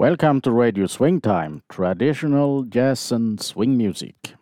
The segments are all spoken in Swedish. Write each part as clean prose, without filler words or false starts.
Welcome to Radio Swing Time, traditional jazz and swing music.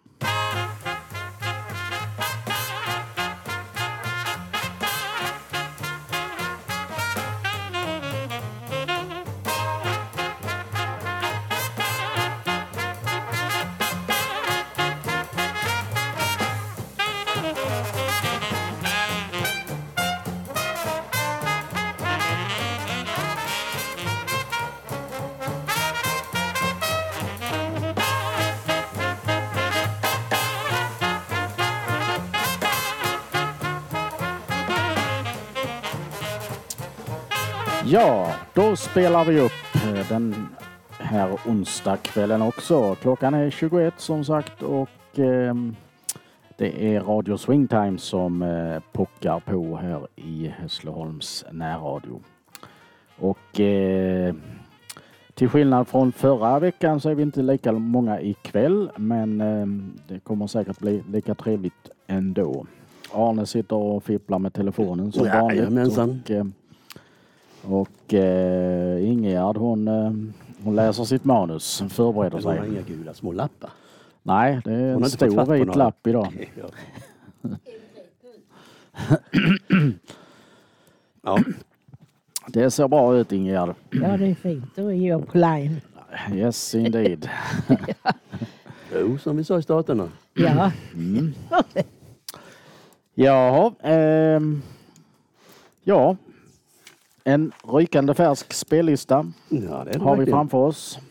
Ja, då spelar vi upp den här onsdagskvällen också. Klockan är 21 som sagt och det är Radio Swingtime som pockar på här i Hässleholms närradio. Och till skillnad från förra veckan så är vi inte lika många ikväll, men det kommer säkert bli lika trevligt ändå. Arne sitter och fipplar med telefonen som vanligt. Och Ingegärd hon läser sitt manus, förbereder sig. Hon har inga gula små lappar. Nej, det är en stor vit lapp idag. Ja. Det ser bra ut, Ingegärd. Ja, det är fint. Då är jag på line. Yes, indeed. Jo, som vi sa i staterna. Ja. Mm. Jaha, ja. En rykande färsk spellista har vi framför oss.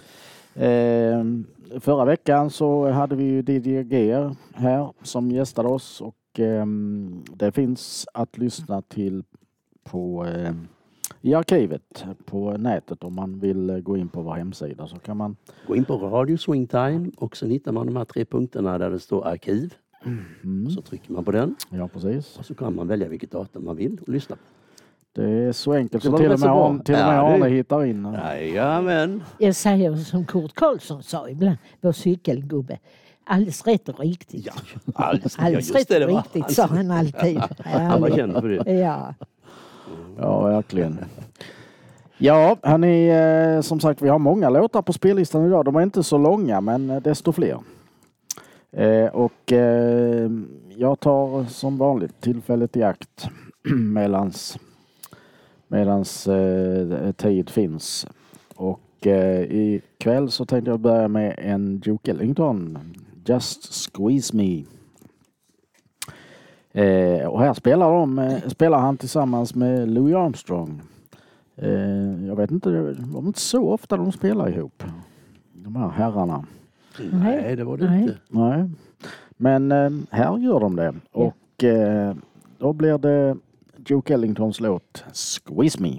Förra veckan så hade vi ju DDG här som gästade oss och det finns att lyssna till på i arkivet på nätet om man vill gå in på vår hemsida så kan man gå in på Radio Swingtime och så hittar man de här 3 punkterna där det står arkiv. Så trycker man på den. Ja, precis. Och så kan man välja vilket datum man vill och lyssna. Det är så enkelt så till och med Arne hittar in. Jajamän. Jag säger som Kurt Karlsson sa ibland, vår cykelgubbe. Alldeles rätt och riktigt. Ja, alldeles rätt och riktigt sa han alltid. Han var känd för det. Ja. Ja, verkligen. Ja, hörni, som sagt vi har många låtar på spellistan idag. De är inte så långa men desto fler. Och jag tar som vanligt tillfället i akt medans tid finns. Och ikväll så tänkte jag börja med en Duke Ellington, Just Squeeze Me. Och här spelar han tillsammans med Louis Armstrong. Jag vet inte, det var inte så ofta de spelar ihop, de här herrarna. Nej, det var det inte. Nej. Men här gör de det. Och då blir det Duke Ellingtons låt Squeeze Me.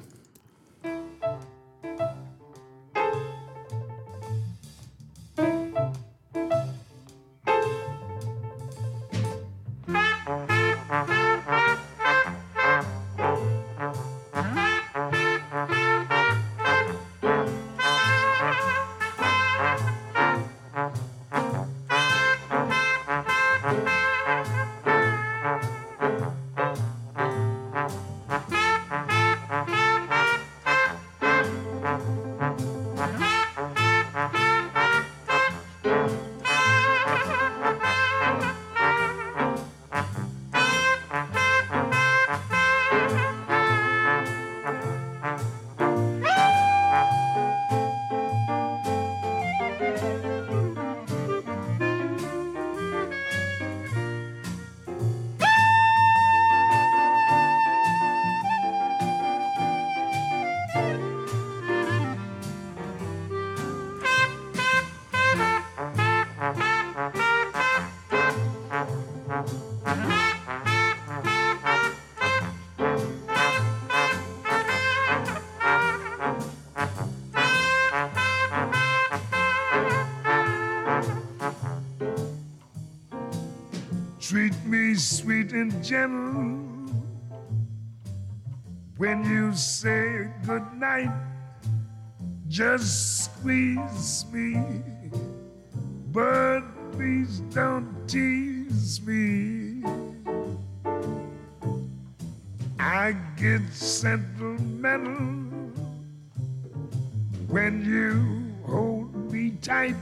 Treat me sweet and gentle when you say good night. Just squeeze me, but please don't tease me. I get sentimental when you hold me tight,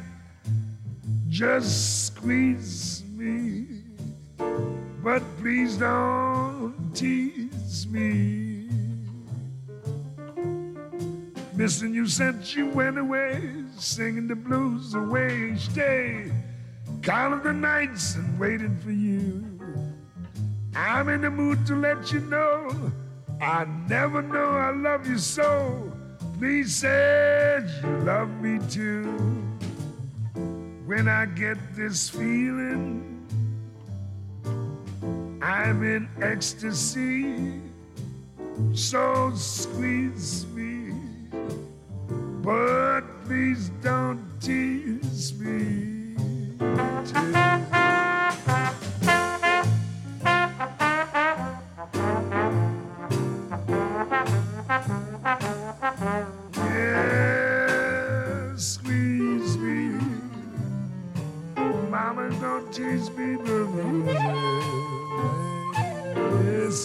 just squeeze me, but please don't tease me. Missing you since you went away, singing the blues away each day, counting the nights and waiting for you. I'm in the mood to let you know I never know I love you so. Please say you love me too. When I get this feeling, I'm in ecstasy. So squeeze me, but please don't tease me too. Tease me, baby. Yes.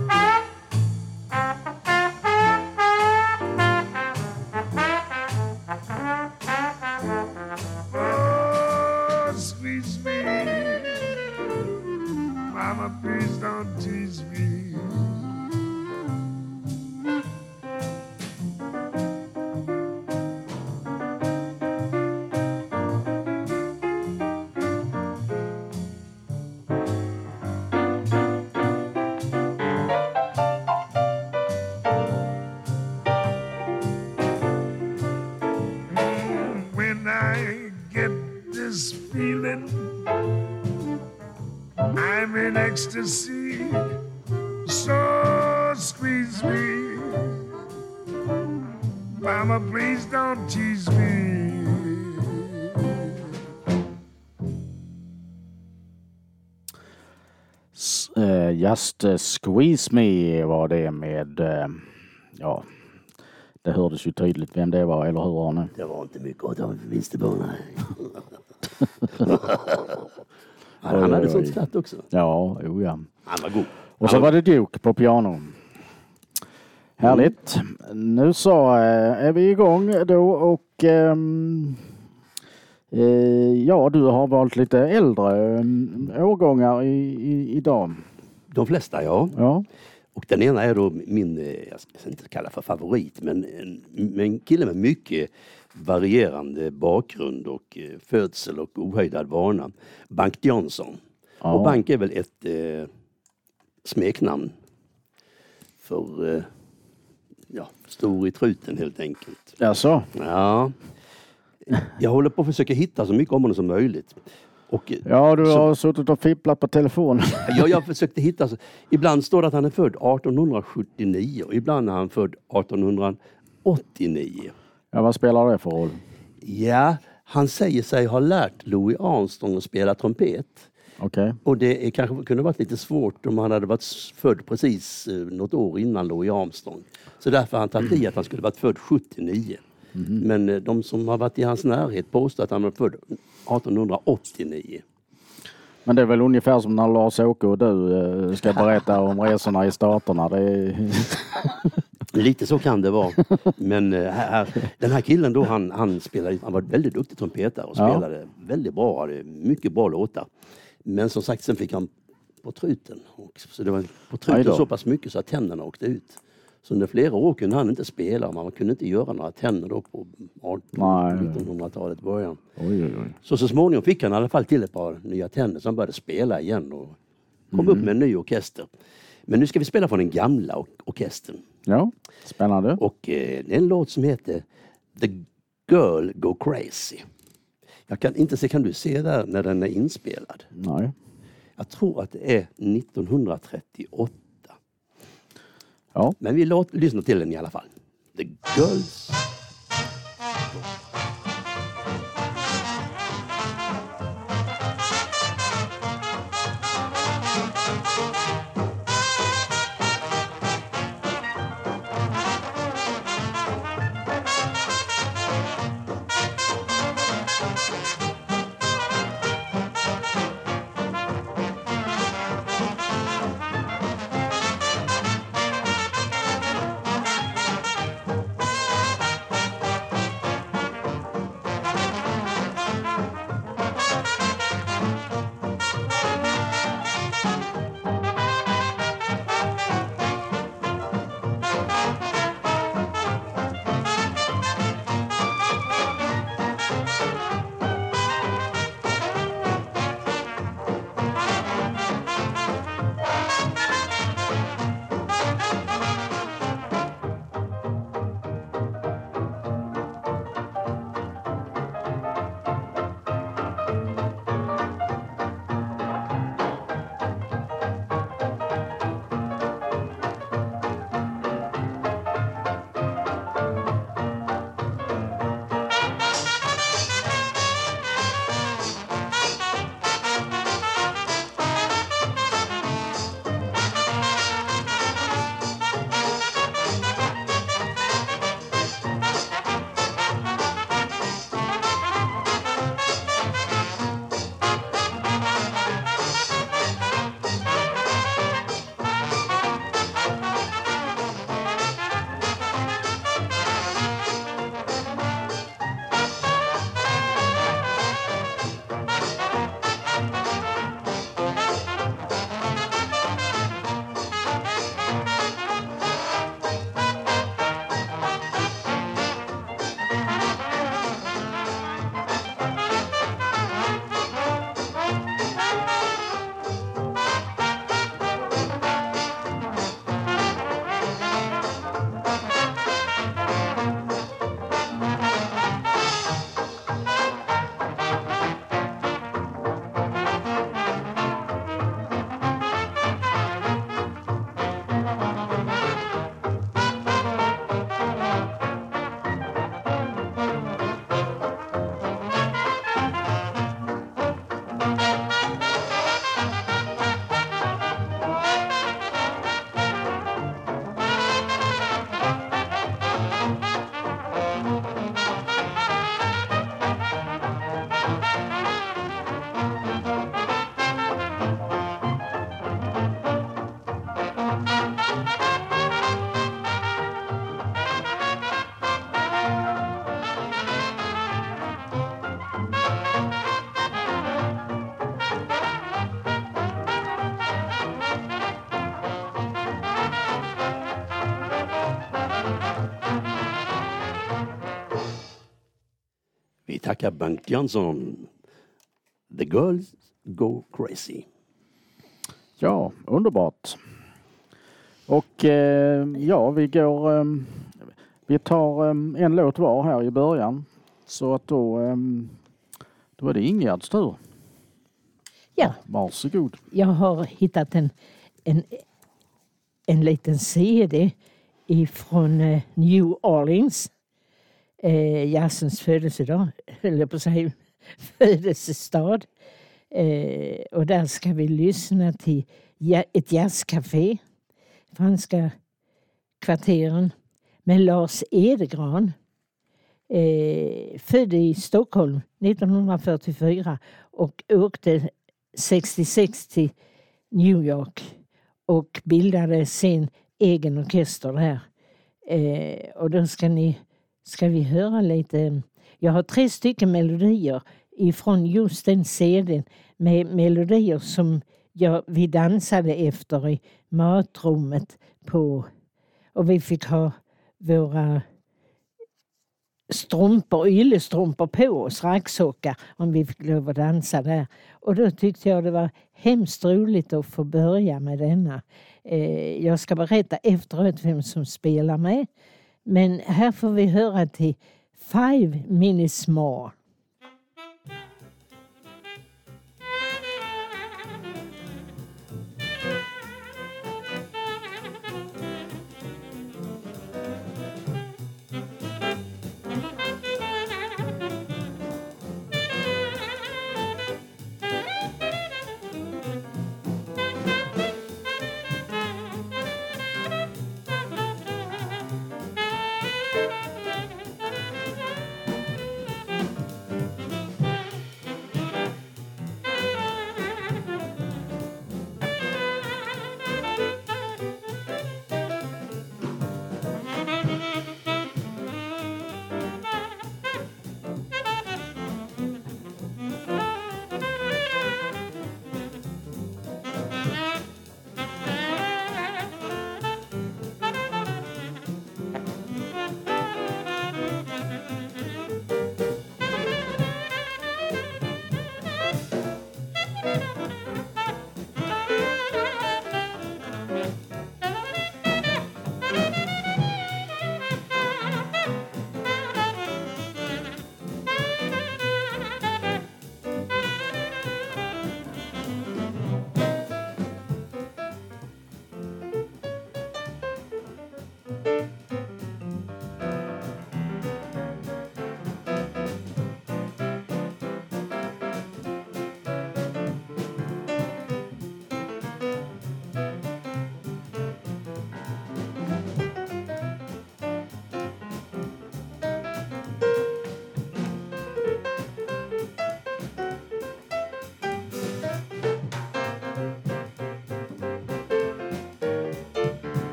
Oh, squeeze me, mama, please don't tease me. I'm in ecstasy, so squeeze me, mama, please don't tease me. Just Squeeze Me var det med, ja, det hördes ju tydligt vem det var, eller hur Arne? Det var inte mycket att jag visste bara. Han hade sånt skratt också. Ja, jo ja. Han var god. Och så var det Duke på piano. Härligt. Nu så är vi igång då och ja, du har valt lite äldre årgångar idag. De flesta, ja. Ja. Och den ena är då min, jag ska inte kalla för favorit, men en kille med mycket varierande bakgrund och födsel och ohöjdad vana. Bank Johnson. Ja. Och Bank är väl ett smeknamn för stor i truten helt enkelt. Jaså? Ja. Jag håller på att försöka hitta så mycket om honom som möjligt. Och, ja, du har suttit och fipplat på telefonen. Ja, jag försökte hitta. Ibland står det att han är född 1879 och ibland är han född 1889. Ja, vad spelar det för roll? Ja, han säger sig ha lärt Louis Armstrong att spela trumpet. Okay. Och det kanske kunde varit lite svårt om han hade varit född precis något år innan Louis Armstrong. Så därför har han tagit i att han skulle varit född 79. Mm. Men de som har varit i hans närhet påstår att han var född 1889. Men det är väl ungefär som när Lars-Åke och du ska berätta om resorna i staterna. Det är... Lite så kan det vara. Men den här killen då, han var väldigt duktig trumpetare och spelade väldigt bra. Mycket bra låtar. Men som sagt, sen fick han på truten. Så det var på truten så pass mycket så att tänderna åkte ut. Så under flera år kunde han inte spela. Man kunde inte göra några tänder då på 1900-talet början. Oj. Så småningom fick han i alla fall till ett par nya tänder som började spela igen och kom upp med en ny orkester. Men nu ska vi spela från den gamla orkestern. Ja, spännande. Och det är en låt som heter The Girl Go Crazy. Jag kan inte se, kan du se där när den är inspelad? Nej. Jag tror att det är 1938. Ja. Men vi lyssnar till den i alla fall. The Girls. Vi tackar Bank Johnson. The Girls Go Crazy. Ja, underbart. Och ja, vi tar en låt var här i början. Så att då är det Ingegärds tur. Ja, Varsågod. jag har hittat en liten CD ifrån New Orleans. Jazzens födelsedag, höll jag på att säga, födelsestad. Och där ska vi lyssna till ett jazzcafé, franska kvarteren, med Lars Edegran. Född i Stockholm 1944 och åkte 66 till New York och bildade sin egen orkester där. Och då ska vi höra lite. Jag har 3 stycken melodier ifrån just den CD:n med melodier som vi dansade efter i matrummet och vi fick ha våra yllestrumpor på oss, raggsockar, om vi fick lov att dansa där. Och då tyckte jag det var hemskt roligt att få börja med denna. Jag ska berätta efteråt vem som spelar med. Men här får vi höra till 5 Minutes More.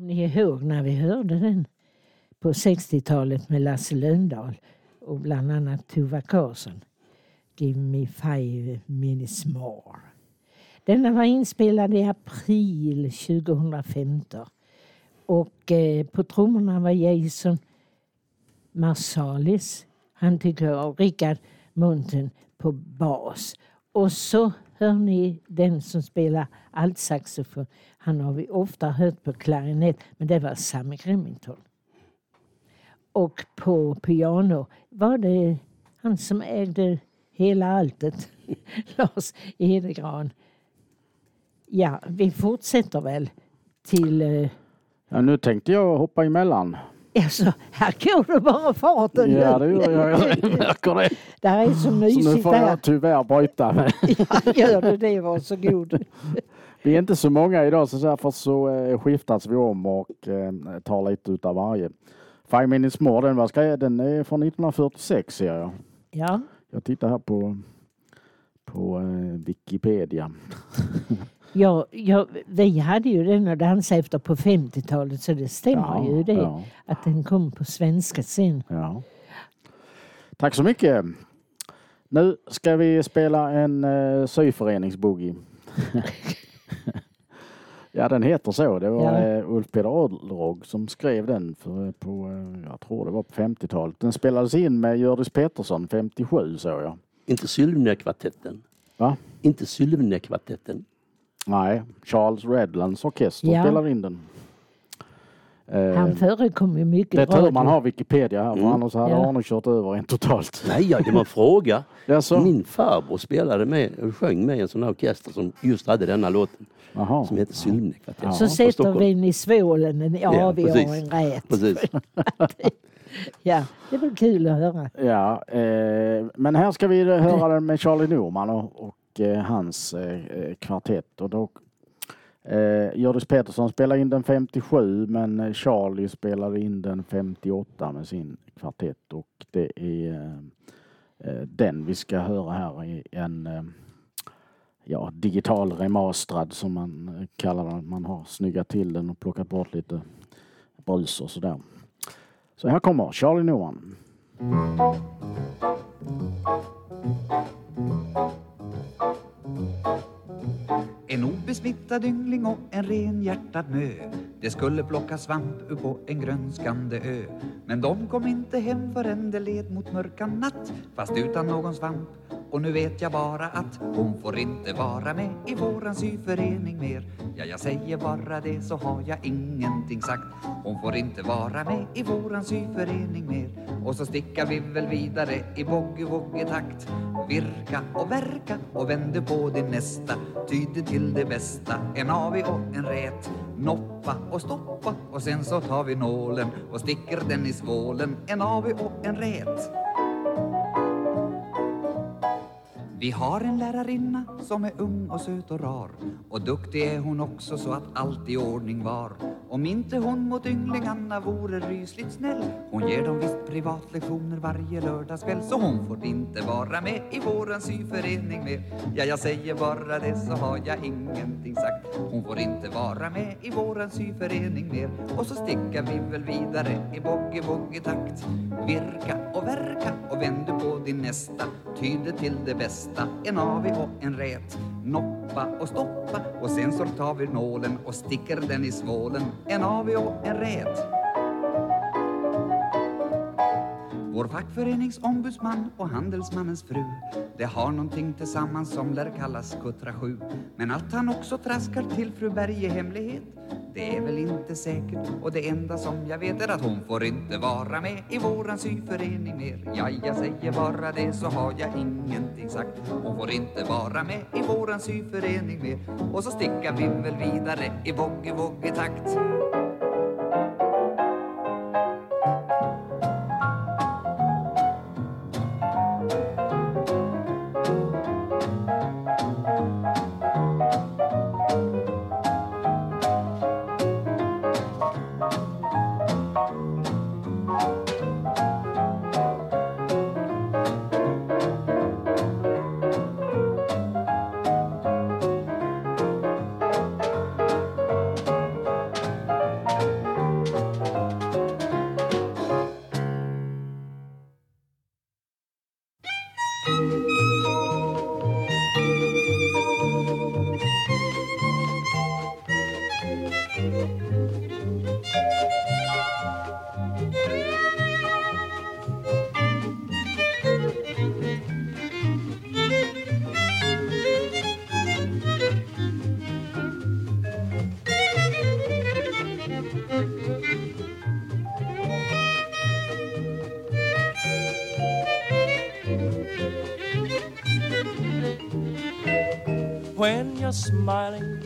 Kommer ni ihåg när vi hörde den på 60-talet med Lasse Lönndahl och bland annat Tuva Karlsson? Give me 5 minutes more. Denna var inspelad i april 2015. Och på trummorna var Jason Marsalis. Han tycker och Rickard Munten på bas. Och så hör ni den som spelar altsaxofon. Han har vi ofta hört på klarinett, men det var Sammy Remington. Och på piano var det han som ägde hela alltet, Lars Edegran. Ja, vi fortsätter väl till... Ja, nu tänkte jag hoppa emellan. Alltså, här går det bara farten nu. Ja, det gör jag märker det. Det här är så mysigt. Så nu får jag tyvärr bryta med. Ja, gör du det, varsågod. Vi är inte så många idag, så därför så skiftas vi om och tar lite utav varje. 5 minutes more, den är från 1946 ser jag. Ja. Jag tittar här på Wikipedia. Ja, vi hade ju den och dansade efter på 50-talet, så det stämmer ju det. Ja. Att den kom på svenska sen. Ja. Tack så mycket. Nu ska vi spela en syföreningsboogie. Ja, den heter så. Det var Ulf Peder Adlerog som skrev den jag tror det var på 50-talet. Den spelades in med Hjördis Pettersson 57 så jag. Inte Sylvnekvartetten. Va? Inte Sylvnekvartetten. Nej, Charles Redlands orkester spelade in den. Han förekom ju mycket. Det är tur man har Wikipedia här, för annars hade Arne kört över en totalt. Nej, det var en fråga. Jaså? Min farbror spelade med och sjöng med en sån här orkester som just hade denna låten. Aha. Som heter Sylvnekvartetten. Så sätter vi in i svålen en en rätt. Precis. Ja, det var kul att höra. Ja, men här ska vi höra den med Charlie Norman och hans kvartett. Och då Hjördis Pettersson spelade in den 57, men Charlie spelade in den 58 med sin kvartett. Och det är den vi ska höra här i en digital remasterad som man kallar den. Man har snyggat till den och plockat bort lite brus och sådär. Så här kommer Charlie Norman. En obesmittad yngling och en renhjärtad mö. Det skulle plocka svamp på en grönskande ö. Men de kom inte hem förrän det led mot mörka natt, fast utan någon svamp. Och nu vet jag bara att hon får inte vara med i våran syförening mer. Ja, jag säger bara det, så har jag ingenting sagt. Hon får inte vara med i våran syförening mer. Och så stickar vi väl vidare i bogge-vogge-takt. Virka och verka och vände på din nästa. Tyder till det bästa, en avi och en rät. Noppa och stoppa och sen så tar vi nålen och sticker den i svålen. En avi och en rät. Vi har en lärarinna som är ung och söt och rar. Och duktig är hon också, så att allt i ordning var. Om inte hon mot ynglingarna vore rysligt snäll. Hon ger dem visst privatlektioner varje lördagskväll. Så hon får inte vara med i våran syförening mer. Ja, jag säger bara det, så har jag ingenting sagt. Hon får inte vara med i våran syförening mer. Och så stickar vi väl vidare i bogge-vogge-takt. Virka och verka och vände på din nästa. Tyder till det bästa, en avi och en rät. Noppa och stoppa och sen så tar vi nålen och sticker den i svålen. En avi och en rät. Vår fackföreningsombudsman och handelsmannens fru, det har någonting tillsammans som lär kallas Kuttra 7. Men att han också traskar till fru Berge hemlighet, det är väl inte säkert. Och det enda som jag vet är att hon får inte vara med i våran syförening mer. Ja, jag säger bara det, så har jag ingenting sagt. Hon får inte vara med i våran syförening mer. Och så stickar vi väl vidare i bogge-vogge-takt. When you're smiling,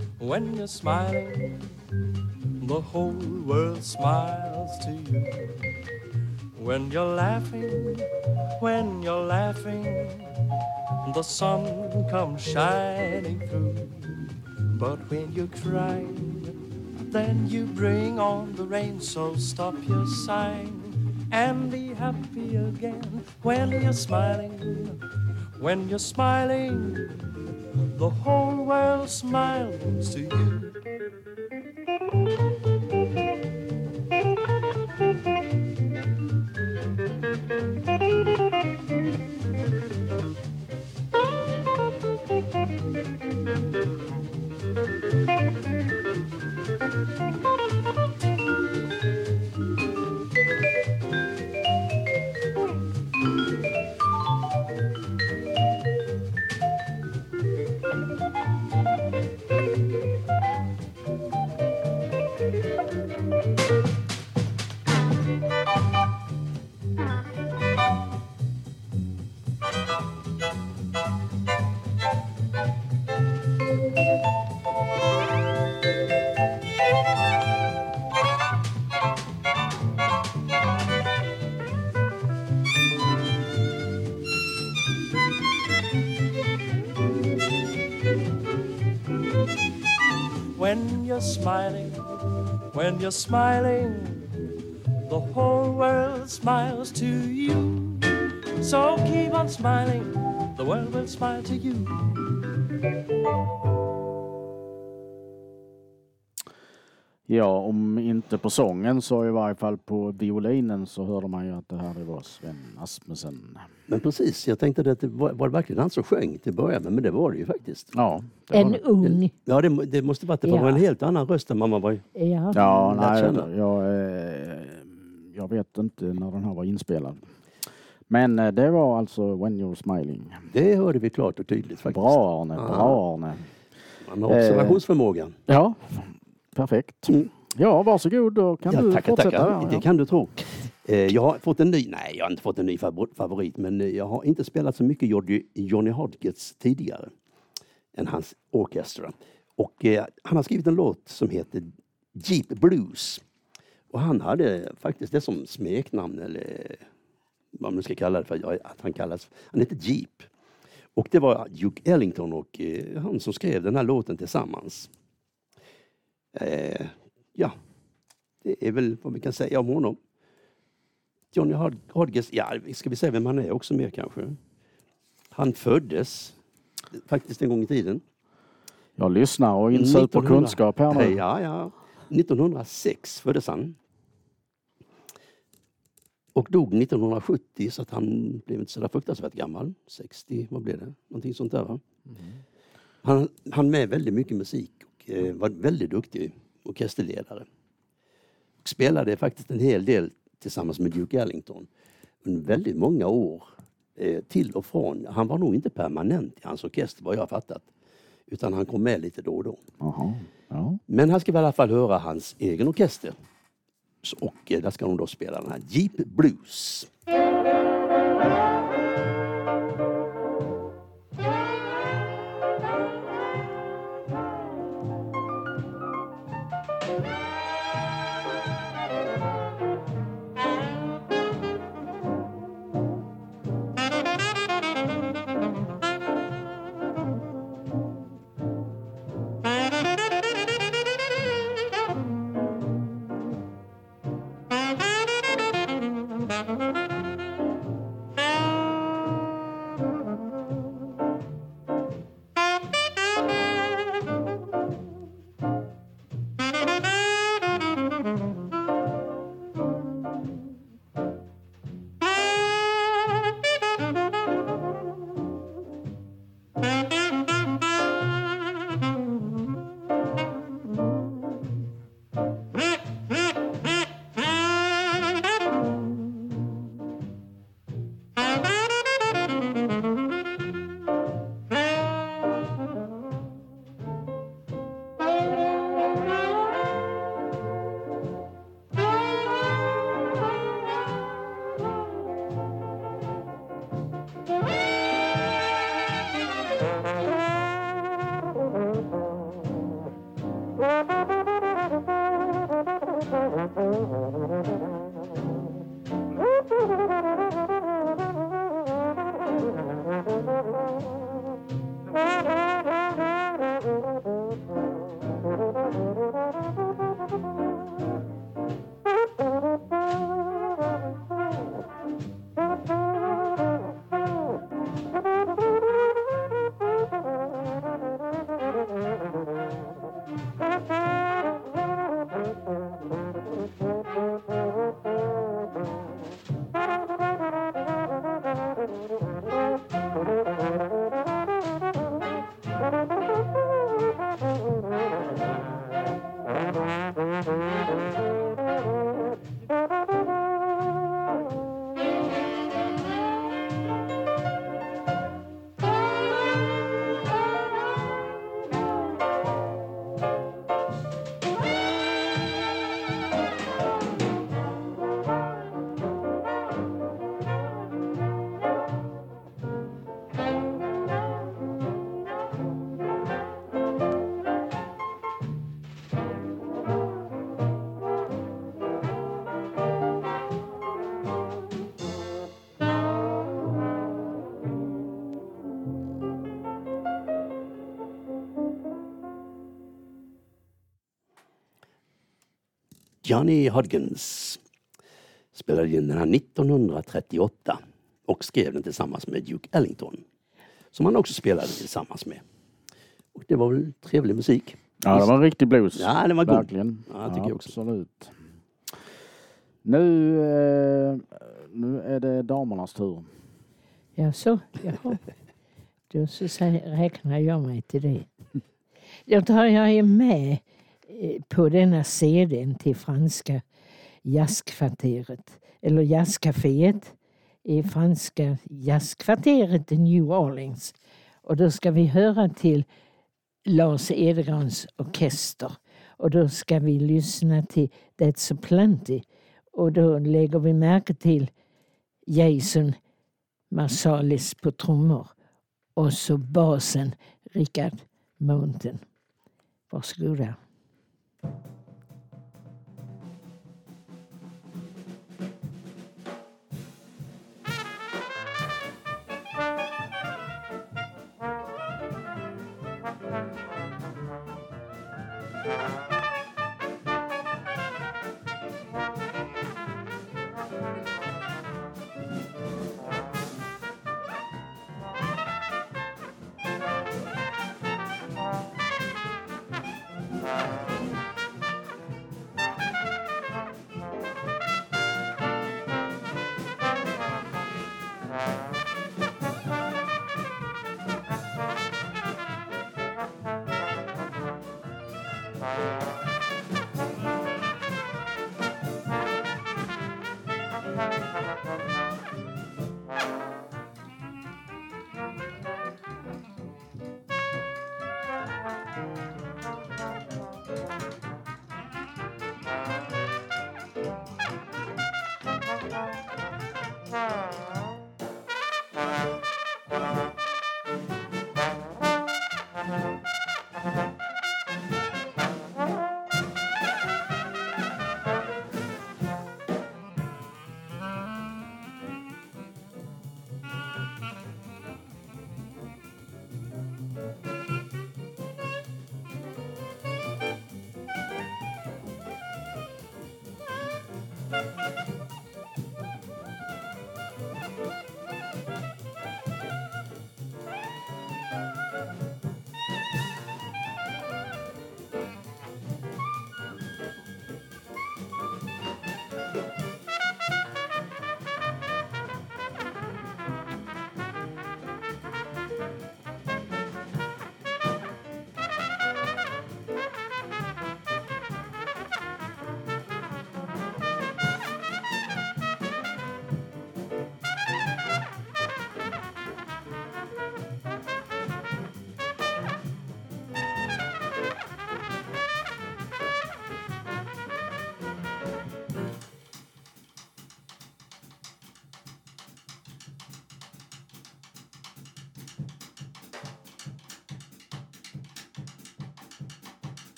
the whole world smiles to you. When you're laughing, the sun comes shining through. But when you cry, then you bring on the rain. So stop your sighing and be happy again. When you're smiling, the whole world smiles to you. When you're smiling, the whole world smiles to you. So keep on smiling, the world will smile to you. Ja, om inte på sången så i varje fall på violinen så hörde man ju att det här var Sven Asmussen. Men precis, jag tänkte att det var verkligen han som sjöng till början, men det var det ju faktiskt. Ja. En ung. Ja, det måste vara att det var en helt annan röst än man var. Ja, nej, jag vet inte när den här var inspelad. Men det var alltså When You're Smiling. Det hörde vi klart och tydligt faktiskt. Bra Arne. Man har observationsförmåga. Ja, perfekt. Ja, varsågod, då kan du fortsätta. Tackar. Det kan du tro. Jag har fått en ny, nej jag har inte fått en ny favorit, men jag har inte spelat så mycket Johnny Hodgets tidigare än hans orkester. Och han har skrivit en låt som heter Jeep Blues. Och han hade faktiskt det som smeknamn, eller vad man ska kalla det för, att han heter Jeep. Och det var Duke Ellington och han som skrev den här låten tillsammans. Ja, det är väl vad vi kan säga om honom. Johnny Hodges, ja, ska vi säga vem han är också mer kanske. Han föddes faktiskt en gång i tiden. Jag lyssnar och inser på kunskap här nu. Ja. 1906 föddes han. Och dog 1970, så att han blev inte så där fruktansvärt gammal. 60, vad blev det? Någonting sånt där, va? Han med väldigt mycket musik och var väldigt duktig orkesterledare. Och spelade faktiskt en hel del tillsammans med Duke Ellington under väldigt många år till och från. Han var nog inte permanent i hans orkester, vad jag har fattat. Utan han kom med lite då och då. Aha, ja. Men han ska i alla fall höra hans egen orkester. Och där ska de då spela den här Jeep Blues. Johnny Hodgins spelade in den här 1938 och skrev den tillsammans med Duke Ellington, som han också spelade tillsammans med. Och det var väl trevlig musik. Ja, det var en riktig blues. Ja, det var god. Verkligen. Ja, jag tycker jag också. Absolut. Nu är det damernas tur. Ja, så. Jaha. Då så räknar jag mig till det. Jag är med på denna CD:n till franska jazzkvarteret. Eller jazzcaféet i franska jazzkvarteret i New Orleans. Och då ska vi höra till Lars Edgrans orkester. Och då ska vi lyssna till That's So Plenty. Och då lägger vi märke till Jason Marsalis på trummor. Och så basen Richard Mountain. Varsågoda.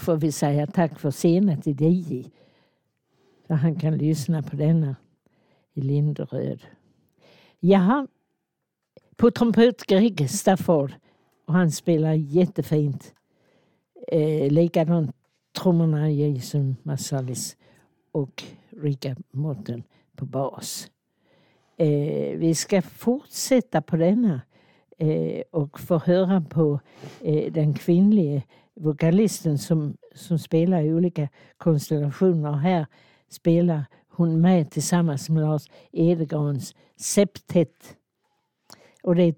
får vi säga tack för senare till dig. Så han kan lyssna på denna i Linderöd. Jaha, på trumpet Greg Stafford. Och han spelar jättefint. Likadant trummorna Jason Marsalis och Richard Morton på bas. Vi ska fortsätta på denna och få höra på den kvinnliga vokalisten som spelar i olika konstellationer. Här spelar hon med tillsammans med Lars Edegrans septett. Och det är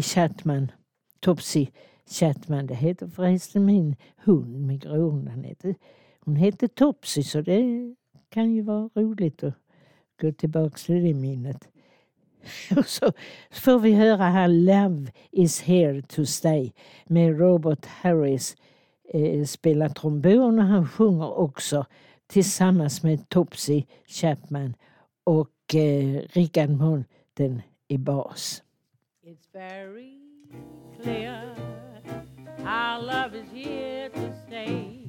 Topsy Chapman. Det heter förresten min hund med gråhund. Hon heter Topsy, så det kan ju vara roligt att gå tillbaka till det minnet. Och så får vi höra här Love is here to stay med Robert Harris spelar trombon och han sjunger också tillsammans med Topsy Chapman och Richard Morton i bas. It's very clear our love is here to stay.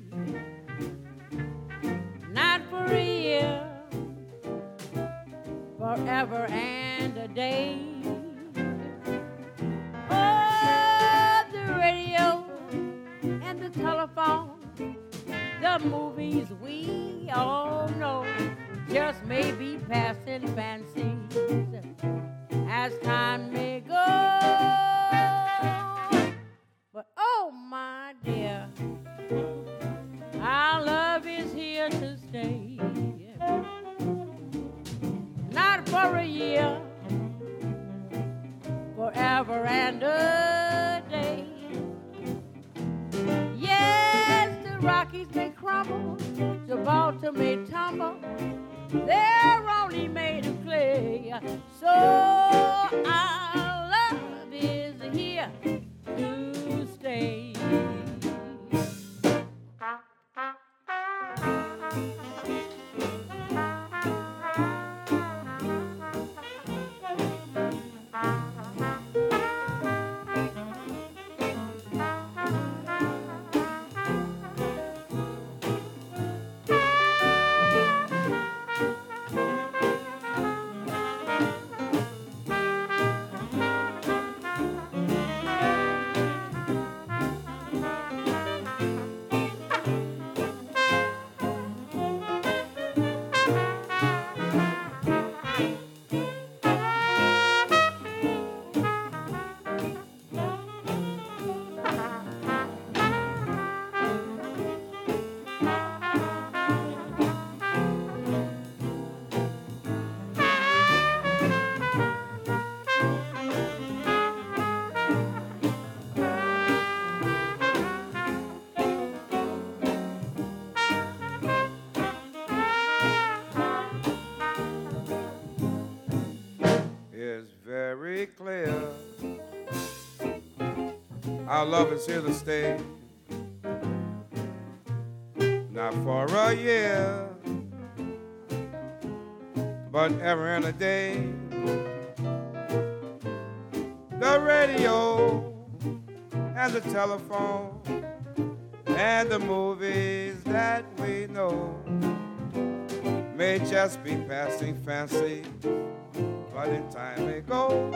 Not for a year, forever and a day. Oh, the radio and the telephone, the movies we all know just may be passing fancies as time may go. But oh my dear, our love is here to stay. Not for a year, forever and a day. Yes, the Rockies may crumble, Gibraltar may tumble, they're only made of clay. So our love is here to stay. Clear, our love is here to stay. Not for a year, but ever and a day. The radio and the telephone and the movies that we know may just be passing fancy, but in time may go.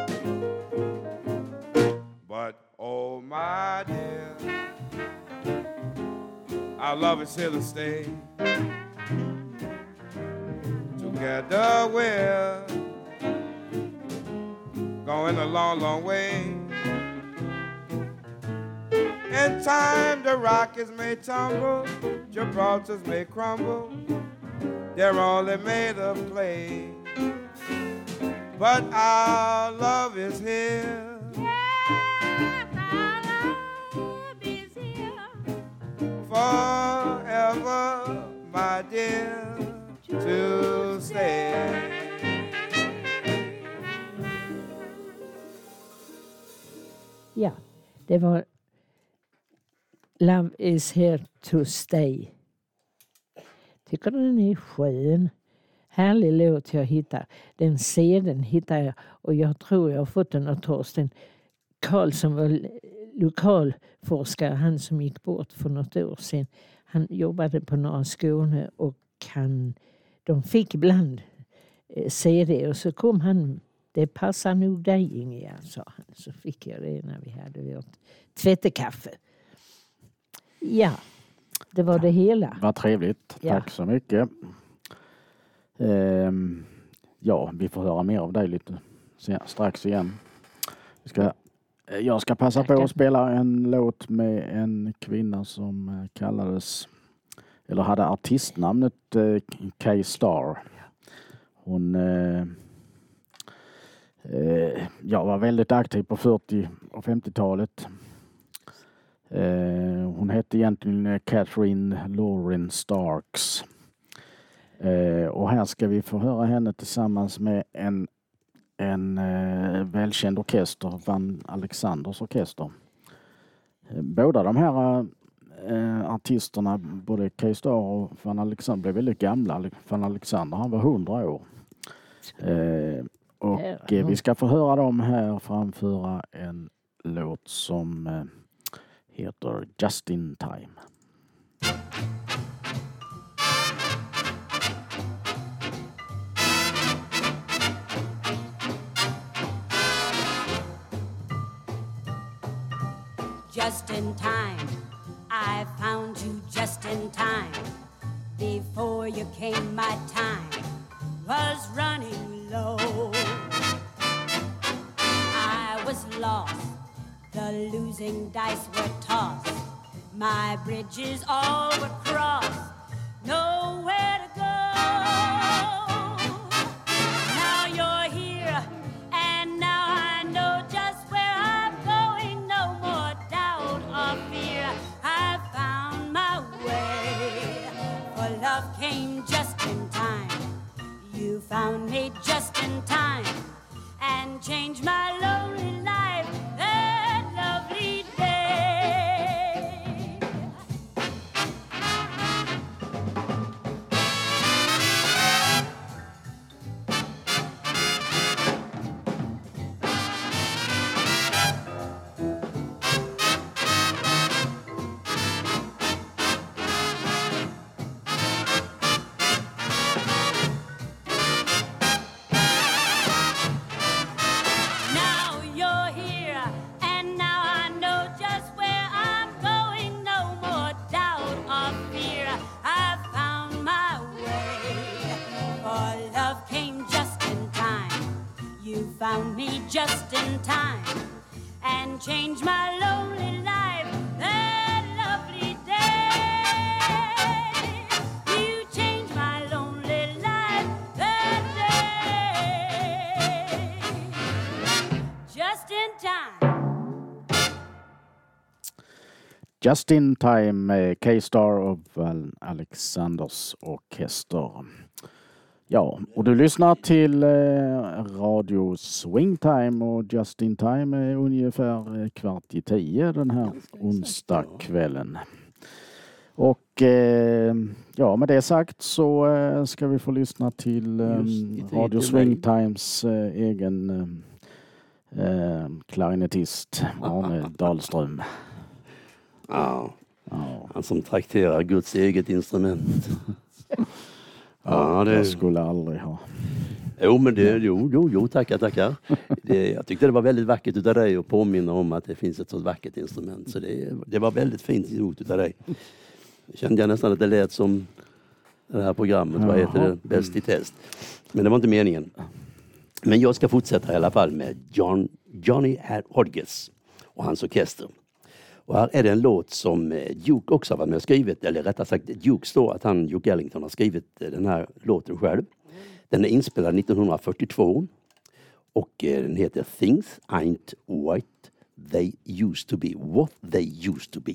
But oh my dear, our love is here to stay. Together we're going a long, long way. In time the Rockies may tumble, Gibraltars may crumble, they're only made of clay. But our love is here. Yes, our love is here. Forever, my dear, to stay. Ja, det var Love is here to stay. Tycker den är skön. Härlig låt jag hittar. Den sedan hittar jag. Och jag tror jag har fått den av Torsten Karl som var lokalforskare. Han som gick bort för något år sedan. Han jobbade på Norra Skåne och de fick ibland CD och så kom han. Det passar nog dig, Ingegärd, sa han. Så fick jag det när vi hade vårt tvättekaffe. Ja, det var det hela. Vad trevligt. Ja. Tack så mycket. Ja, vi får höra mer av dig lite strax igen. Jag ska passa på att spela en låt med en kvinna som kallades, eller hade artistnamnet K-Star. Hon var väldigt aktiv på 40- och 50-talet. Hon hette egentligen Catherine Lauren Starks. Och här ska vi få höra henne tillsammans med en välkänd orkester, Van Alexanders orkester. Båda de här artisterna, både K-Star och Van Alexander, blev väldigt gamla. Van Alexander, han var 100 år. Och vi ska få höra dem här framföra en låt som heter Just in Time. Just in time, I found you just in time. Before you came, my time was running low. I was lost, the losing dice were tossed. My bridges all were crossed, nowhere to go. Now you're here, and now I know just where I'm going. No more doubt or fear, I found my way. For love came just in time. You found me just in time and changed my lonely life that lovely day. Now you're here, and now I know just where I'm going. No more doubt or fear, I found my way. For love came just in time. You found me just in time and changed my lonely life that lovely day. You changed my lonely life that day. Just in time. Just in Time med K-Star och Van Alexanders orkester. Ja, och du lyssnar till Radio Swingtime och Just in Time är ungefär 9:15 den här onsdagskvällen. Och ja, med det sagt så ska vi få lyssna till Radio Swingtimes egen klarinettist Arne Dahlström. Ja, han som trakterar Guds eget instrument. Ja, Jag skulle aldrig ha. Jo, men tackar. Jag tyckte det var väldigt vackert utav dig att påminna om att det finns ett så vackert instrument. Så det var väldigt fint gjort utav dig. Kände jag nästan att det lät som det här programmet, vad heter det? Bäst i test. Men det var inte meningen. Men jag ska fortsätta i alla fall med Johnny Hodges och hans orkester. Och här är det en låt som Duke också har varit med och skrivit, eller rättare sagt Duke står att Duke Ellington har skrivit den här låten själv. Den är inspelad 1942 och den heter Things Ain't What They Used to Be. What They Used to Be.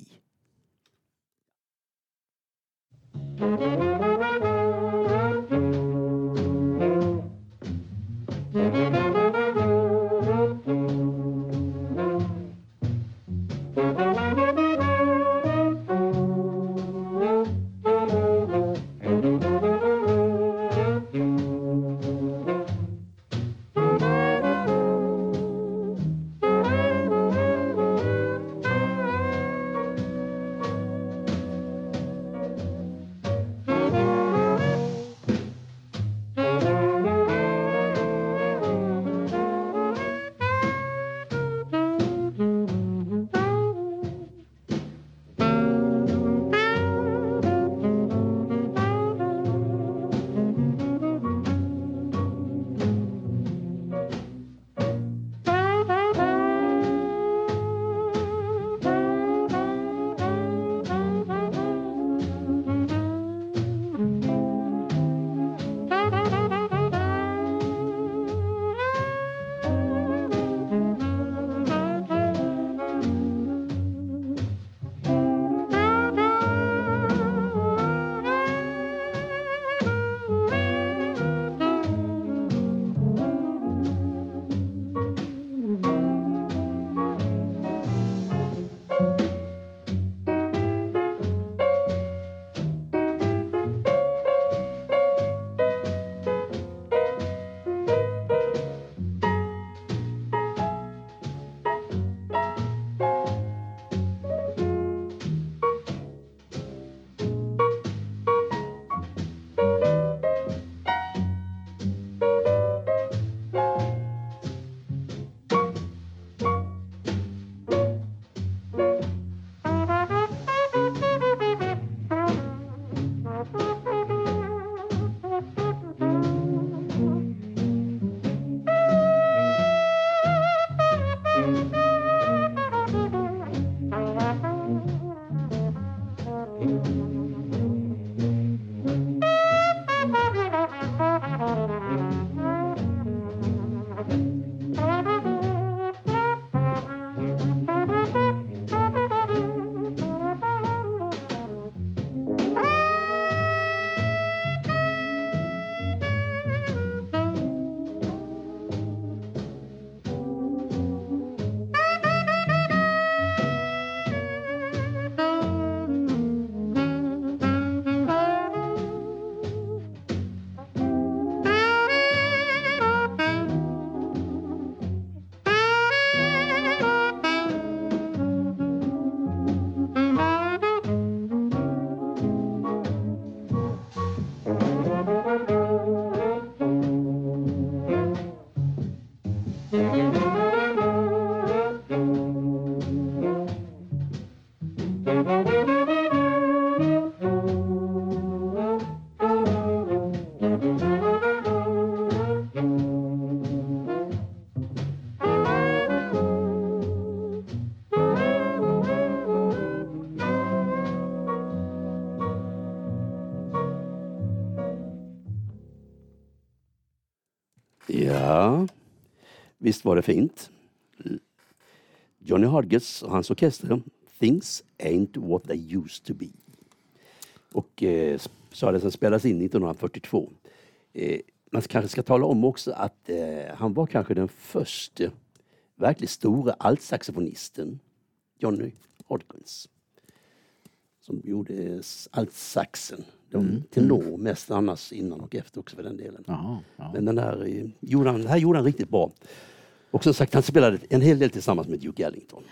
Ja, visst var det fint. Johnny Hodges och hans orkester, Things Ain't What They Used To Be. Och så hade den spelats in 1942. Man kanske ska tala om också att han var kanske den första verkligt stora altsaxofonisten, Johnny Hodges, som gjorde altsaxen. Tenor mest annars innan och efter också för den delen. Ja. Men den här gjorde han riktigt bra. Och som sagt, han spelade en hel del tillsammans med Duke Ellington.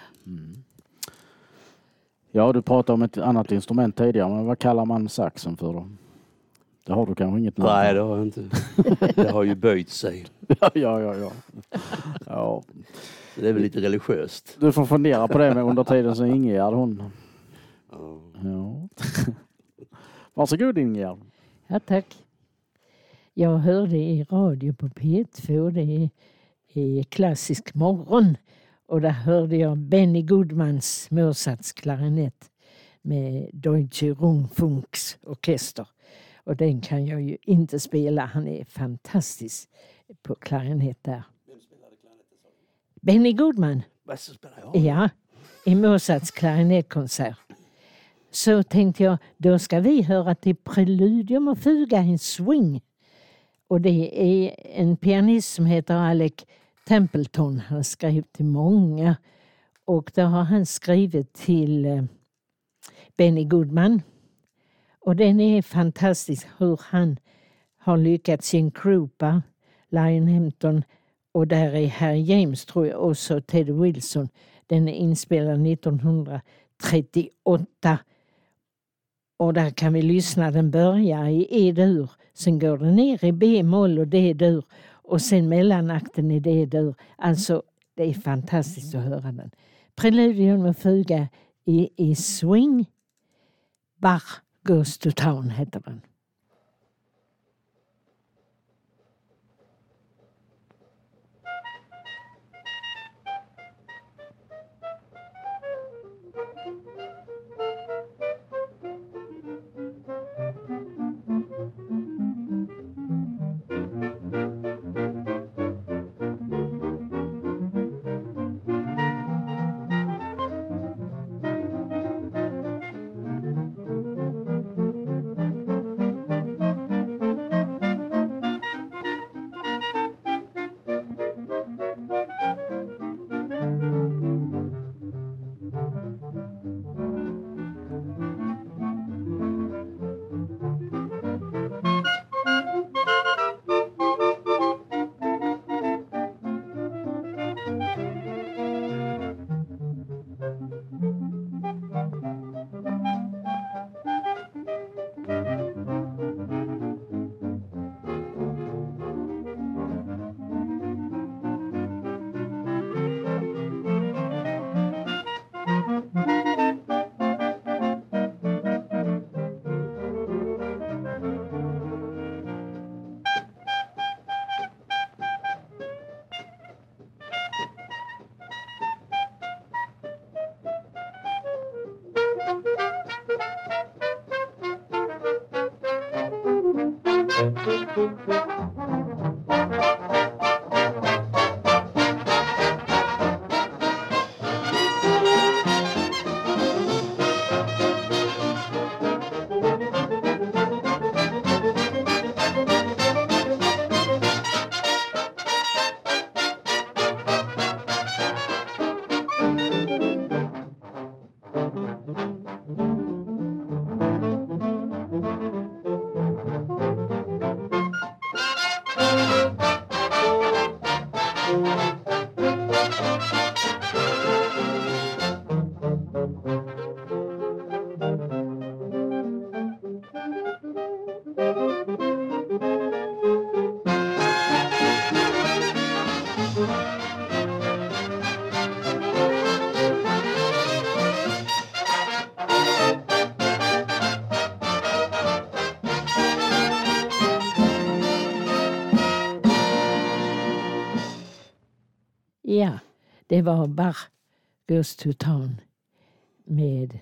Ja, du pratade om ett annat instrument tidigare, men vad kallar man saxen för då? Det har du kanske inget namn. Nej, det har jag inte. Det har ju böjt sig. Ja. Så det är väl lite religiöst. Du får fundera på det med under tiden så Ingegärd hon. Ja. Varsågod Ingegärd. Ja, tack. Jag hörde i radio på P2, det är klassisk morgon. Och där hörde jag Benny Goodmans Mozarts klarinett med Deutsche Rundfunks orkester. Och den kan jag ju inte spela. Han är fantastisk på klarinett där. Vem spelade klarinetten? Benny Goodman. Vad spelar jag? Ja, i Mozarts klarinettkonsert. Så tänkte jag, då ska vi höra till Preludium och fuga i swing. Och det är en pianist som heter Alec Templeton. Han har skrivit till många. Och då har han skrivit till Benny Goodman. Och den är fantastisk hur han har lyckats inkrupa Lion Hampton. Och där är Harry James tror jag också, Teddy Wilson. Den är inspelad 1938. Och där kan vi lyssna, den börjar i E-dur. Sen går den ner i B-moll och D-dur. Och sen mellanakten i D-dur. Alltså det är fantastiskt att höra den. Preludium och fuga i swing. Bach Goes to Town heter den. Ja, det var Bach Goes to Town med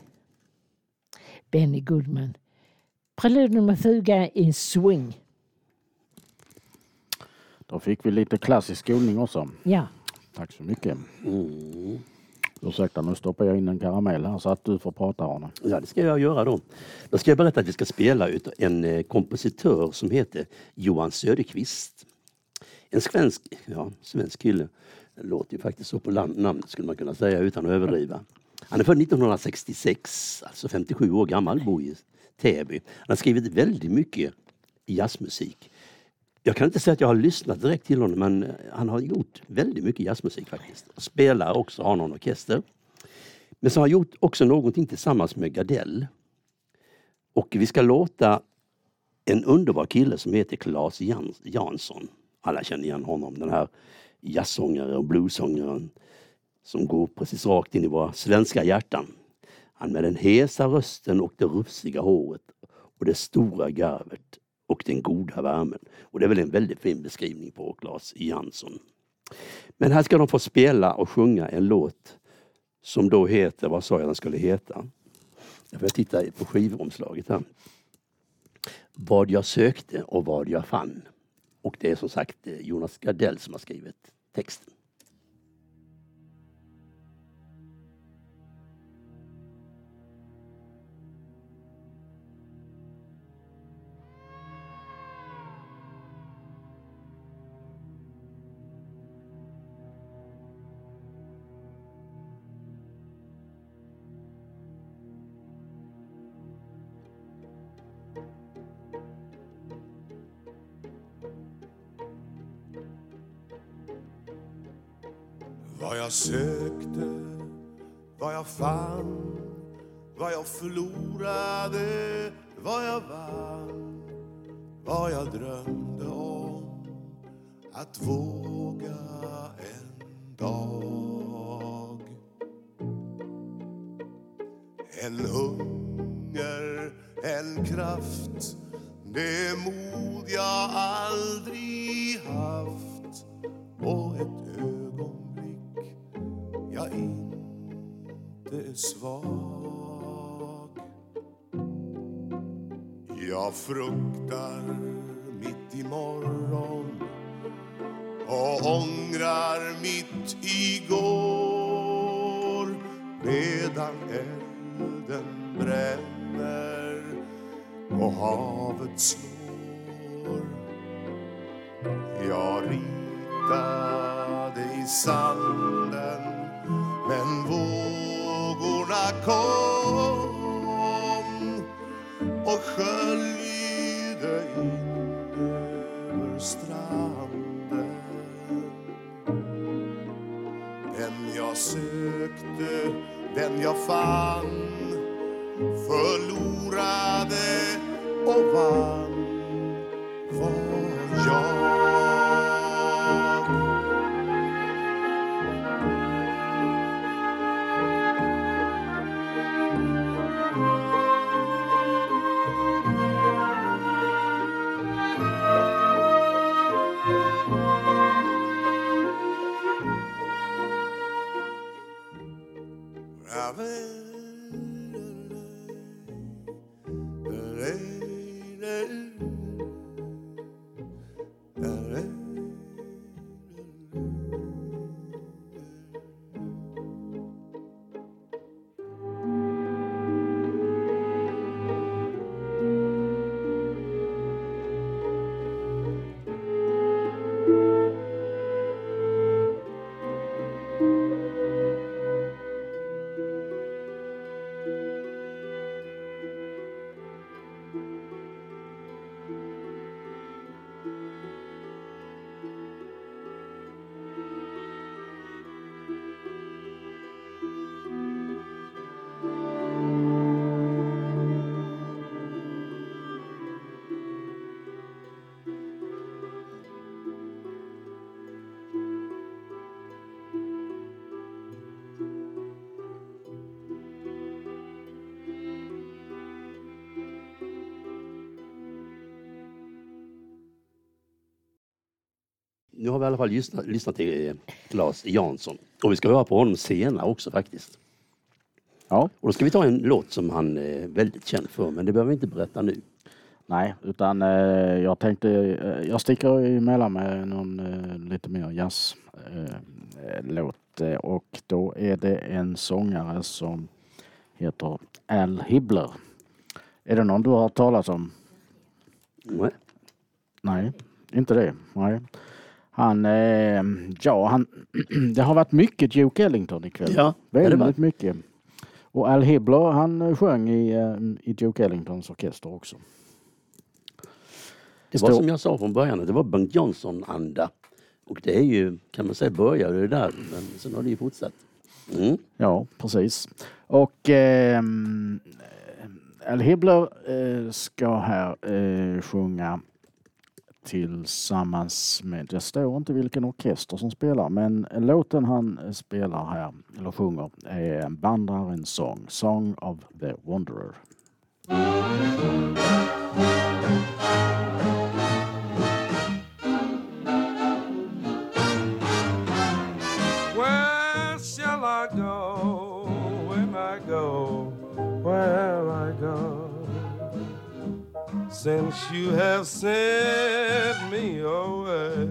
Benny Goodman. Preludium och fuga i swing. Då fick vi lite klassisk skolning också. Ja. Tack så mycket. Ursäkta, nu stoppar jag in en karamell här så att du får prata, Arne. Ja, det ska jag göra då. Då ska jag berätta att vi ska spela ut en kompositör som heter Johan Söderqvist. En svensk kille. Det låter ju faktiskt så på namnet skulle man kunna säga utan att överdriva. Han är född 1966, alltså 57 år gammal, bor i Täby. Han har skrivit väldigt mycket jazzmusik. Jag kan inte säga att jag har lyssnat direkt till honom, men han har gjort väldigt mycket jazzmusik faktiskt. Spelar också, har någon orkester. Men så har han gjort också någonting tillsammans med Gardell. Och vi ska låta en underbar kille som heter Claes Jansson. Alla känner igen honom, den här jazzsångaren och bluesångaren som går precis rakt in i våra svenska hjärtan. Han med den hesa rösten och det rufsiga håret och det stora garvet och den goda värmen. Och det är väl en väldigt fin beskrivning på Claes Jansson. Men här ska de få spela och sjunga en låt som då heter, vad sa jag den skulle heta? Jag får titta på skivomslaget här. Vad jag sökte och vad jag fann. Och det är som sagt Jonas Gardell som har skrivit texten. Vad jag sökte, vad jag fann, vad jag förlorade, vad jag vann, vad jag drömde om att våga en dag. En hunger, en kraft, det mod jag aldrig haft och ett ögonblick jag inte är svag. Jag fruktar mitt imorgon och ångrar mitt igår medan elden bränner och havet slår. Jag ritade i sanden men vågorna kom och sköljde in över stranden. Den jag sökte, den jag fann, förlorade och vann var jag. Nu har vi i alla fall lyssnat till Claes Jansson. Och vi ska höra på honom senare också faktiskt. Ja. Och då ska vi ta en låt som han är väldigt känd för, men det behöver vi inte berätta nu. Nej, utan jag tänkte, jag sticker emellan med någon lite mer jazzlåt. Och då är det en sångare som heter Al Hibbler. Är det någon du har talat om? Nej. Nej, inte det. Nej. Han, det har varit mycket Duke Ellington ikväll. Ja, väldigt mycket. Och Al Hibbler, han sjöng i Duke Ellingtons orkester också. Det var som jag sa från början, det var Bunk Johnson-anda. Och det är ju, kan man säga, började det där, men sen har det ju fortsatt. Mm. Ja, precis. Och Al Hibbler ska här sjunga tillsammans med, det står inte vilken orkester som spelar, men låten han spelar här, eller sjunger, är Vandrarens sång, Song of the Wanderer. Where shall I go when I go where I go? Since you have sent me away,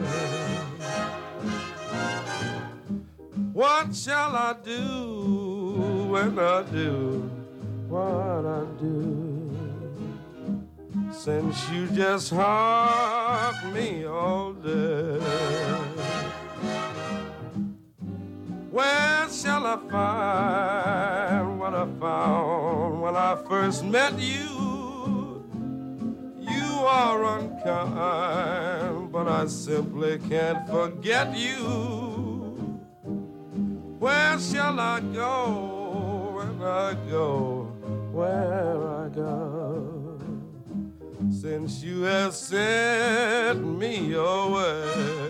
what shall I do when I do what I do? Since you just haunt me all day, where shall I find what I found when I first met you? You are unkind, but I simply can't forget you. Where shall I go when I go where I go? Since you have sent me away.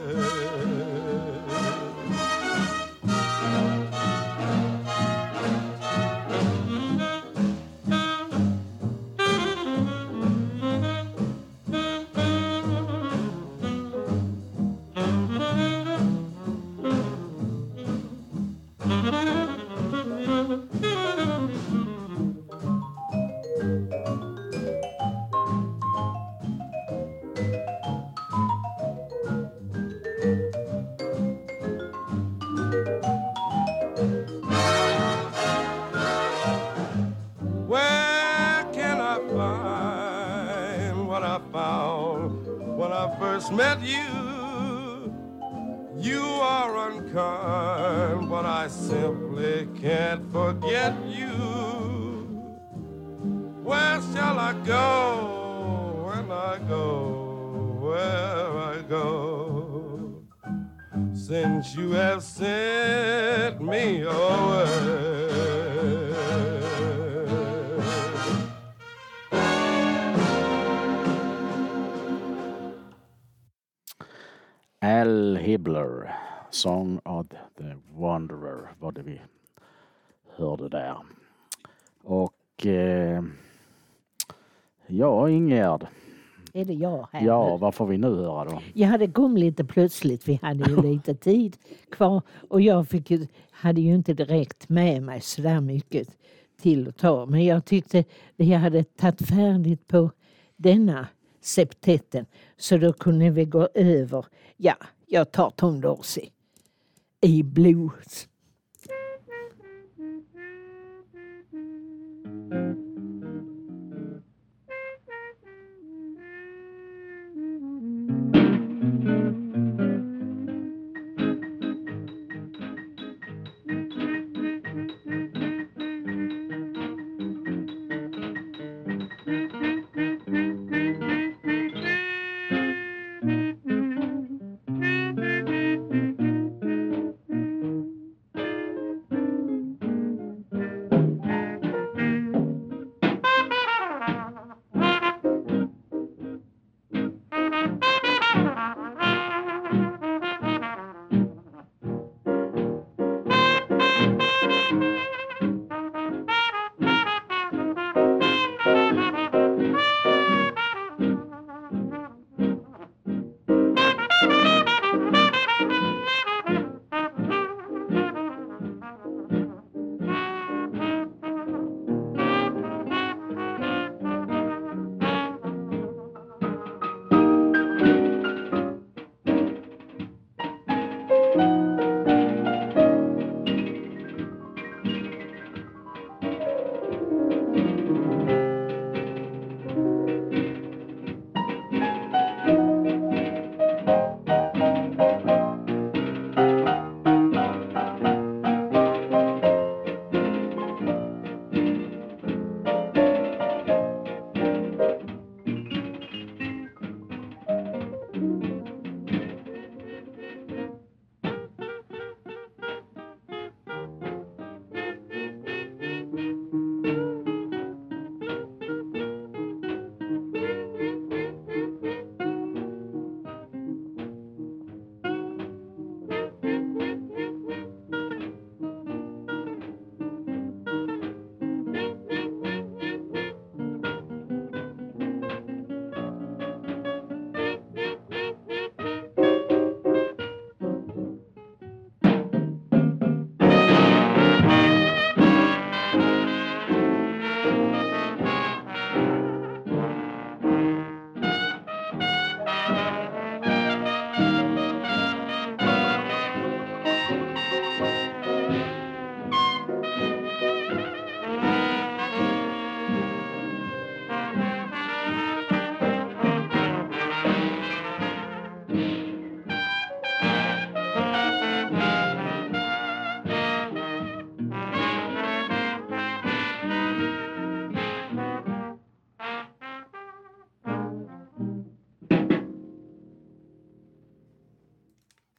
Met you, you are unkind, but I simply can't forget you. Where shall I go when I go where I go? Since you have sent me away. Al Hibbler, Song of the Wanderer var det vi hörde där. Och ja, Ingegärd. Är det jag här? Ja, vad får vi nu höra då? Ja, det kom lite plötsligt. Vi hade ju lite tid kvar. Och jag hade ju inte direkt med mig så där mycket till att ta. Men jag tyckte att jag hade tagit färdigt på denna septetten. Så då kunde vi gå över. Ja, jag tar Tom Dorsey i blues.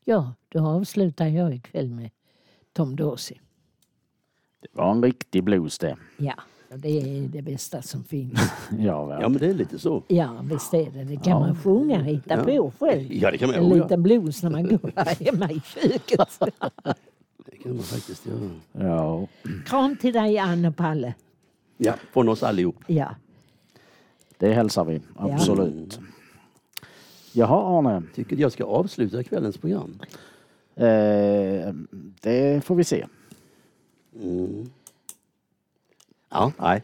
Ja, då avslutar jag ikväll med Tom Dorsey. Det var en riktig blues det. Ja, och det är det bästa som finns. Ja, Ja, men det är lite så. Ja, visst är det. Det kan man sjunga, hitta på själv. Ja, det kan man En göra. liten blues när man går här hemma i köket. Det kan man faktiskt göra. Ja. Kram till dig, Anne och Palle. Ja, från oss allihop. Ja. Det hälsar vi, absolut. Jaha, Arne. Tycker jag ska avsluta kvällens program. Det får vi se. Ja, nej.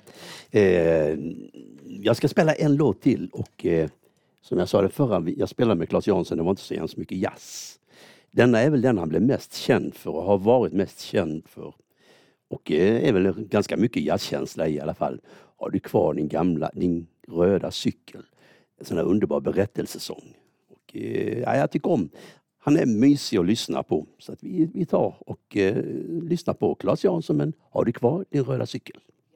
Jag ska spela en låt till och som jag sa det förra, jag spelade med Claes Jansson, det var inte så hemskt mycket jazz. Denna är väl den han blev mest känd för och har varit mest känd för. Och är väl ganska mycket jazzkänsla i alla fall. Har du kvar din röda cykel? En sån här underbar berättelsesång. Och jag tycker om. Han är mysig att lyssna på. Så att vi tar och lyssnar på Claes Jansson. Men har du kvar din röda cykel?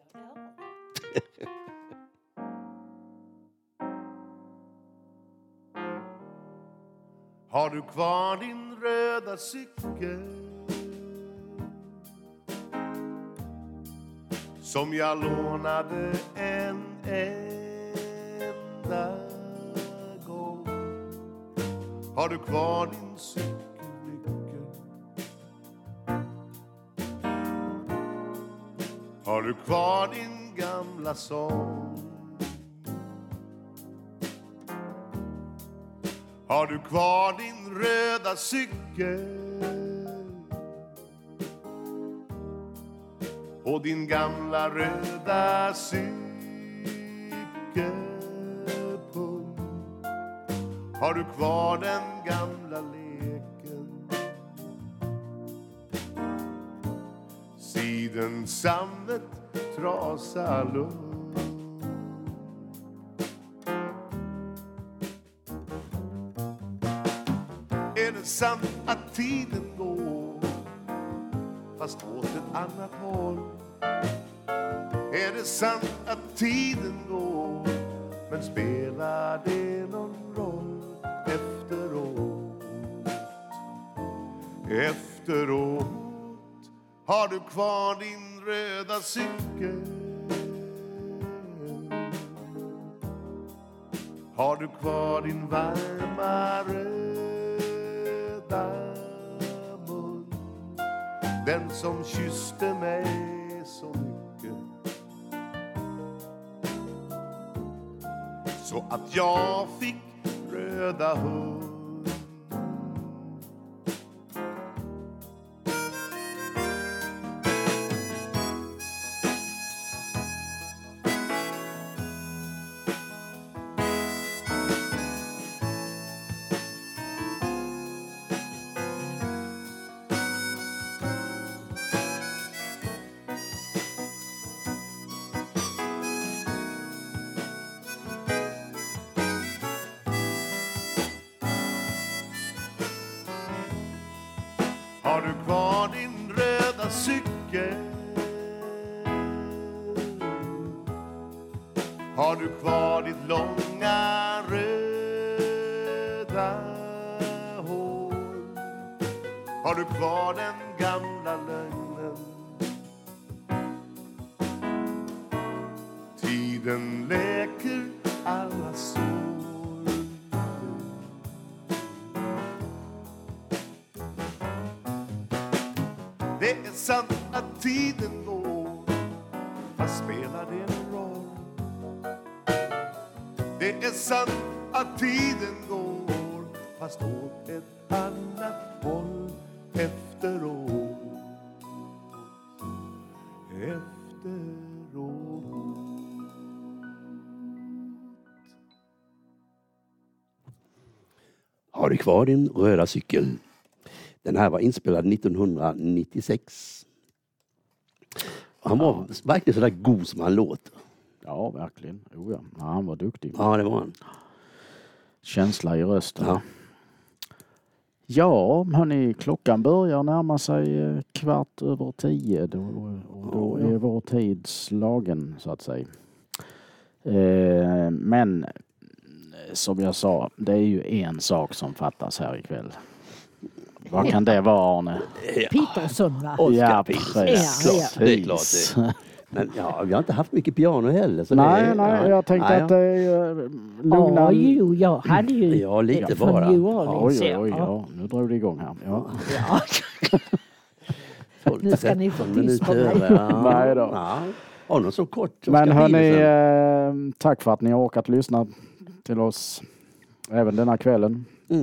Har du kvar din röda cykel som jag lånade en enda gång? Har du kvar din cykelnyckel? Har du kvar din gamla sång? Har du kvar din röda cykel och din gamla röda cykelpung? Har du kvar den gamla leken? Siden sammet trasa lugn. Är det sant att tiden går fast åt ett annat håll? Är det sant att tiden går men spelar det någon roll efteråt? Efteråt har du kvar din röda cykel? Har du kvar din varma röda mun? Den som kysste mig så mycket så att jag fick röda hund. Har du kvar din röda cykel? Har du kvar ditt långa röda hår? Har du kvar den gamla lögnen? Tiden läker alla sår. Det är sant att tiden går, vad spelar det någon roll? Det är sant att tiden går, fast åt ett annat håll efteråt. Efteråt. Har du kvar din röda cykel? Den här var inspelad 1996. Han var verkligen så där god som han låter. Ja, verkligen. Oh, ja. Ja, han var duktig. Ja, det var han. Känsla i rösten. Ja. Ja, hörni, klockan börjar närma sig 9:15. Då är vår tid slagen, så att säga. Men som jag sa, det är ju en sak som fattas här ikväll. Vad kan det vara, Arne? Peterson, va? Oscar Peterson. Ja, det är klart det. Men ja, vi har inte haft mycket piano heller. Så Nej, jag tänkte att det är lugna... Jag hade ju... Ja, lite från bara. New Orleans. Ja, nu drar det igång här. Ja. Nu ska ni få tyst på mig. Nej då. Ja, något så kort. Men hörni, tack för att ni har orkat lyssna till oss även denna kvällen.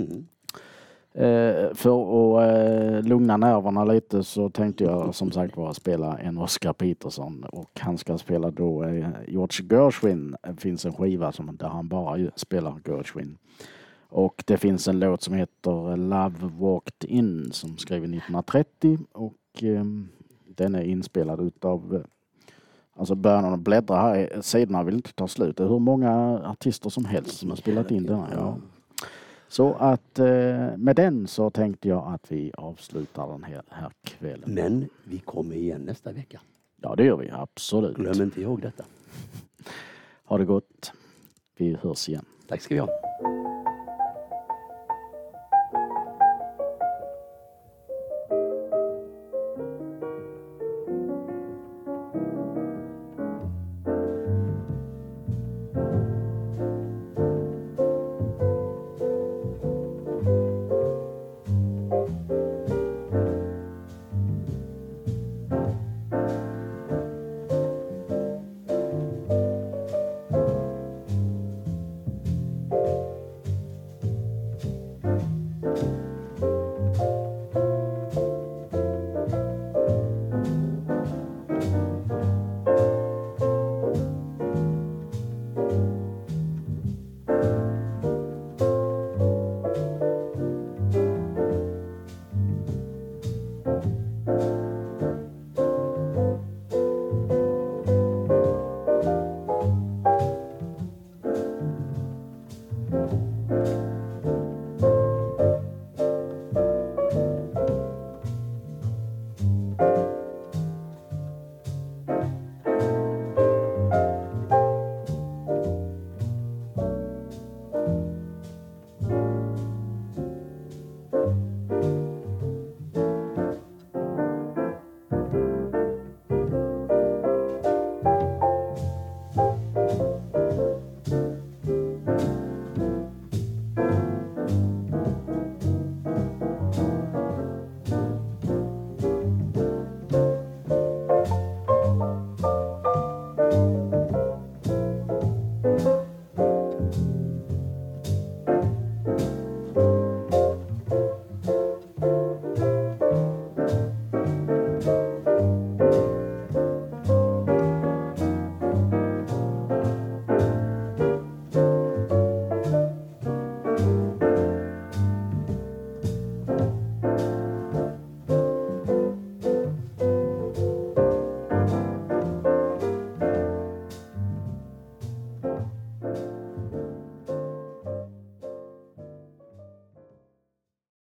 För att lugna nerverna lite så tänkte jag som sagt bara spela en Oscar Peterson, och han ska spela då George Gershwin. Det finns en skiva där han bara spelar Gershwin. Och det finns en låt som heter Love Walked In som skrev 1930, och den är inspelad utav, alltså början att bläddra här, sidorna vill inte ta slut. Det är hur många artister som helst som har spelat in den här. Ja. Så att med den så tänkte jag att vi avslutar den här kvällen. Men vi kommer igen nästa vecka. Ja, det gör vi, absolut. Glöm inte ihåg detta. Ha det gott. Vi hörs igen. Tack ska vi ha.